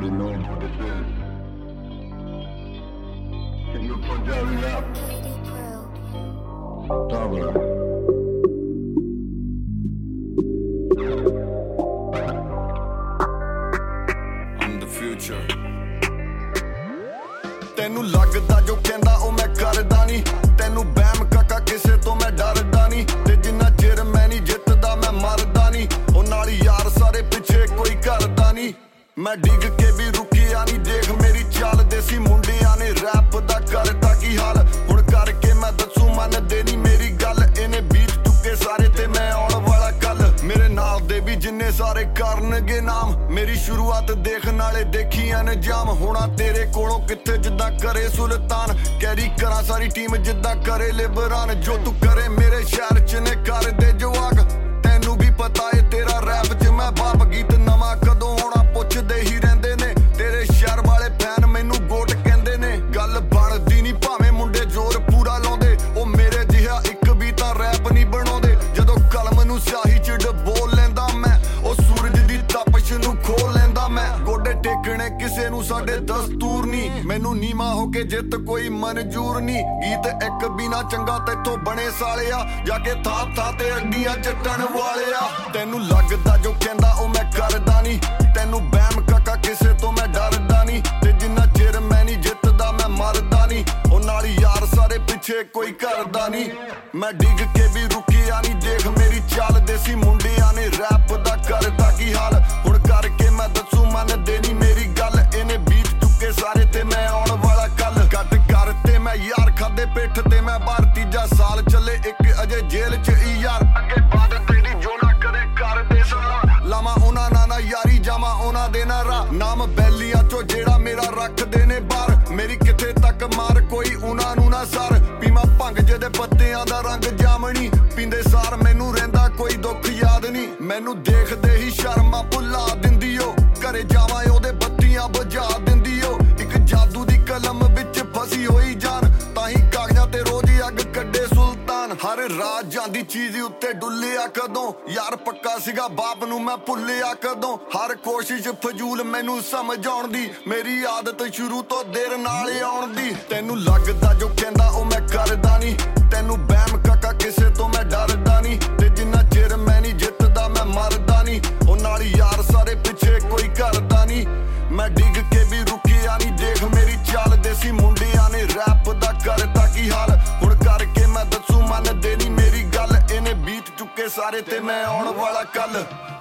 already know what it is. Can you put that up? Double. I'm the future. ਤੈਨੂੰ ਲੱਗਦਾ ਜੋ ਕਹਿੰਦਾ ਉਹ ਮੈਂ ਕਰਦਾ ਨਹੀਂ, ਤੈਨੂੰ ਬਹਿਮ ਕਾਕਾ ਕਿਸੇ ਤੋਂ ਮੈਂ ਡਰਦਾ ਨਹੀਂ, ਤੇ ਜਿੰਨਾ ਚਿਰ ਮੈਂ ਨਹੀਂ ਜਿੱਤਦਾ ਮੈਂ ਮਰਦਾ ਨਹੀਂ, ਉਹ ਨਾਲ ਯਾਰ ਸਾਰੇ ਪਿੱਛੇ ਕੋਈ ਕਰਦਾ ਨਹੀਂ, ਮੈਂ ਡਿੱਗ ਕੇ ਵੀ ਰੁਕਿਆ ਨਹੀਂ, ਦੇਖ ਮੇਰੀ ਚਾਲ ਦੇਸੀ ਮੁੰਡਿਆਂ ਨੇ ਰੈਪ ਦਾ ਕਰਤਾ ਕੀ ਹਾਲ, ਹੁਣ ਕਰਕੇ ਮੈਂ ਦੱਸੂ ਮੰਨਦੇ ਨਹੀਂ ਮੇਰੀ ਗੱਲ, ਇਹਨੇ ਬੀਤ ਚੁੱਕੇ ਸਾਰੇ ਤੇ ਮੈਂ ਆਉਣ ਵਾਲਾ ਕੱਲ, ਮੇਰੇ ਨਾਲ ਦੇ ਵੀ ਜਿੰਨੇ ਸਾਰੇ ਕਰਨਗੇ ਨਾਮ, ਮੇਰੀ ਸ਼ੁਰੂਆਤ ਦੇਖਣ ਵਾਲੇ ਦੇਖੀ ਅਨਜਾਮ, ਹੋਣਾ ਤੇਰੇ ਕੋਲੋਂ ਕਿੱਥੇ ਜਿੱਦਾਂ ਕਰੇ ਸੁਲਤਾਨ, ਕੈਰੀ ਕਰਾਂ ਸਾਰੀ ਟੀਮ ਜਿੱਦਾਂ ਕਰੇ ਲਿਬਰਾਨ, ਜੋ ਤੂੰ ਕਰੇ ਮੇਰੇ ਸ਼ਹਿਰ ਚ ਨੇ ਕਰਦੇ ਜਵਾਕ, ਤੈਨੂੰ ਵੀ ਪਤਾ ਏ ਤੇਰਾ ਰੈਪ ਚ ਮੈਂ ਬਾਪ, ਗੀਤ ਨਵਾਂ ਕਦੋਂ ਆਉਣਾ ਪੁੱਛਦੇ ਹੀ ਰਹਿੰਦੇ ਨੇ, ਤੇਰੇ ਸ਼ਹਿਰ ਵਾਲੇ ਫੈਨ ਮੈਨੂੰ ਗੋਟ ਕਹਿੰਦੇ ਨੇ, ਗੱਲ ਬਣਦੀ ਨਹੀਂ ਭਾਵੇਂ ਮੁੰਡੇ ਜ਼ੋਰ ਪੂਰਾ ਲਾਉਂਦੇ, ਉਹ ਮੇਰੇ ਜਿਹਾ ਇੱਕ ਵੀ ਤਾਂ ਰੈਪ ਨਹੀਂ ਬਣਾਉਂਦੇ, ਜਦੋਂ ਕਲਮ ਨੂੰ ਸਿਆਹੀ ਚ ਡਬੋ ਲੈਂਦਾ ਮੈਂ, ਉਹ ਸੂਰਜ ਦੀ ਤਪਸ਼ ਨੂੰ ਖੋਲ ਲੈਂਦਾ ਮੈਂ, ਗੋਡੇ ਟੇਕਣੇ ਕਿਸੇ ਨੂੰ ਸਾਡੇ ਦਸਤੂਰ ਨਹੀਂ, ਮੈਨੂੰ ਨੀਵਾਂ ਹੋ ਕੇ ਜਿੱਤ ਕੋਈ ਮਨਜ਼ੂਰ ਨਹੀਂ, ਗੀਤ ਇੱਕ ਬਿਨਾ ਚੰਗਾ ਤੈਥੋਂ ਬਣੇ ਸਾਲਿਆ, ਜਾ ਕੇ ਥਾਂ ਥਾਂ ਤੇ ਅੱਡੀਆਂ ਚੱਟਣ ਵਾਲਿਆ, ਤੈਨੂੰ ਲੱਗਦਾ ਜੋ ਕਹਿੰਦਾ ਉਹ ਮੈਂ ਕਰਦਾ ਨਹੀਂ, ਤੈਨੂੰ ਬਹਿਮ ਕਾਕਾ ਕਿਸੇ ਤੋਂ ਮੈਂ ਡਰਦਾ ਨਹੀਂ, ਤੇ ਜਿੰਨਾ ਚਿਰ ਮੈਂ ਨਹੀਂ ਜਿੱਤਦਾ ਮੈਂ ਮਰਦਾ ਨਹੀਂ, ਉਹ ਨਾਲ ਯਾਰ ਸਾਰੇ ਪਿੱਛੇ ਕੋਈ ਕਰਦਾ ਨਹੀਂ, ਮੈਂ ਡਿੱਗ ਕੇ ਵੀ ਰੁਕਿਆ ਨਹੀਂ, ਦੇਖ ਮੇਰੀ ਚਾਲ ਦੇਸੀ ਮੁੰਡਿਆਂ ਨੇ ਰੈਪ ਦਾ ਕਰਤਾ ਕੀ ਹਾਲ, ਹੁਣ ਕਰਕੇ ਮੈਂ ਦੱਸੂ ਮੰਨਦੇ ਨਹੀਂ ਮੇਰੀ ਗੱਲ, ਇਹਨੇ ਬੀਤ ਚੁੱਕੇ ਸਾਰੇ ਤੇ ਮੈਂ ਆਉਣ ਵਾਲਾ ਕੱਲ, ਕੱਟ ਕਰ ਤੇ ਮੈਂ ਯਾਰ ਖਾਦੇ ਪਿੱਠ ਤੇ ਮੈਂ ਬਾਹਰ, ਤੀਜਾ ਸਾਲ ਚੱਲੇ ਇੱਕ ਅਜੇ ਜੇਲ੍ਹ ਚ ਹੀ ਯਾਰ, ਅੱਗੇ ਬਾਦ ਤੇਰੀ ਜੋ ਨਾ ਕਰੇ ਕਰਦੇ ਸਾਰਾ, ਲਾਵਾਂ ਉਹਨਾਂ ਨਾਲ ਯਾਰੀ ਜਾਵਾਂ ਉਹਨਾਂ ਦੇ ਨਾਲ ਰਾਹ, ਨਾਮ ਬੈਲੀਆਂ ਚੋਂ ਜਿਹੜਾ ਮੇਰਾ ਰੱਖਦੇ ਨੇ ਬਾਹਰ, ਮੇਰੀ ਕਿੱਥੇ ਤੱਕ ਮਾਰ ਕੋਈ ਉਹਨਾਂ ਨੂੰ ਨਾ ਸਰ, ਪੀਵਾਂ ਭੰਗ ਜਿਹਦੇ ਪੱਤਿਆਂ ਦਾ ਰੰਗ ਜਾਮਣੀ, ਪੀਂਦੇ ਸਾਰ ਮੈਨੂੰ ਰਹਿੰਦਾ ਕੋਈ ਦੁੱਖ ਯਾਦ ਨਹੀਂ, ਮੈਨੂੰ ਦੇਖਦੇ ਹੀ ਸ਼ਰਮਾਂ ਭੁੱਲਾ ਦਿੰਦੀ ਓ, ਘਰੇ ਜਾਵਾਂ ਉਹਦੇ ਬੱਤੀਆਂ ਬੁਝਾ ਦਿੰਦੀ ਓ, ਇੱਕ ਜਾਦੂ ਦੀ ਕਲਮ ਵਿੱਚ ਫਸੀ ਹੋਈ ਜਾਨ, ਤਾਂ ਹੀ ਕਾਗਜ਼ਾਂ ਤੇ ਰੋਜ਼ ਅੱਗ ਕੱਢੇ ਸੁਲਤਾਨ, ਹਰ ਰਾਤ ਜਾਂਦੀ ਚੀਜ਼ ਉੱਤੇ ਡੁੱਲਿਆ ਕਦੋਂ, ਯਾਰ ਪੱਕਾ ਸੀਗਾ ਬਾਪ ਨੂੰ ਮੈਂ ਭੁੱਲਿਆ ਕਦੋਂ, ਹਰ ਕੋਸ਼ਿਸ਼ ਫਜ਼ੂਲ ਮੈਨੂੰ ਸਮਝਾਉਣ ਦੀ, ਮੇਰੀ ਆਦਤ ਸ਼ੁਰੂ ਤੋਂ ਦੇਰ ਨਾਲ ਆਉਣ ਦੀ, ਤੈਨੂੰ ਲੱਗਦਾ ਜੋ ਕਹਿੰਦਾ ਉਹ ਮੈਂ ਕਰਦਾ ਨਹੀਂ, ਤੈਨੂੰ ਬਹਿਮ ਕਾਕਾ ਕਿਸੇ ਤੋਂ ਮੈਂ ਡਰਦਾ ਨਹੀਂ, ਤੇ ਜਿੰਨਾ ਚਿਰ ਮੈਂ ਨਹੀਂ ਜਿੱਤਦਾ ਮੈਂ ਮਰਦਾ ਨਹੀਂ, ਉਹ ਨਾਲ ਯਾਰ ਸਾਰੇ ਪਿੱਛੇ ਕੋਈ ਕਰਦਾ ਨਹੀਂ, ਮੈਂ ਡਿੱਗ ਕੇ ਵੀ ਰੁਕਿਆ ਨਹੀਂ, ਦੇਖ ਮੇਰੀ ਚਾਲ ਦੇਸੀ ਮੁੰਡਿਆਂ ਨੇ ਰੈਪ ਦਾ ਕਰਤਾ ਕੀ ਹਾਲ, ਹੁਣ ਕਰਕੇ ਮੈਂ ਦੱਸੂ ਮੰਨਦੇ ਨਹੀਂ ਮੇਰੀ ਗੱਲ, ਇਹਨੇ ਬੀਤ ਚੁੱਕੇ ਸਾਰੇ ਤੇ ਮੈਂ ਆਉਣ ਵਾਲਾ ਕੱਲ।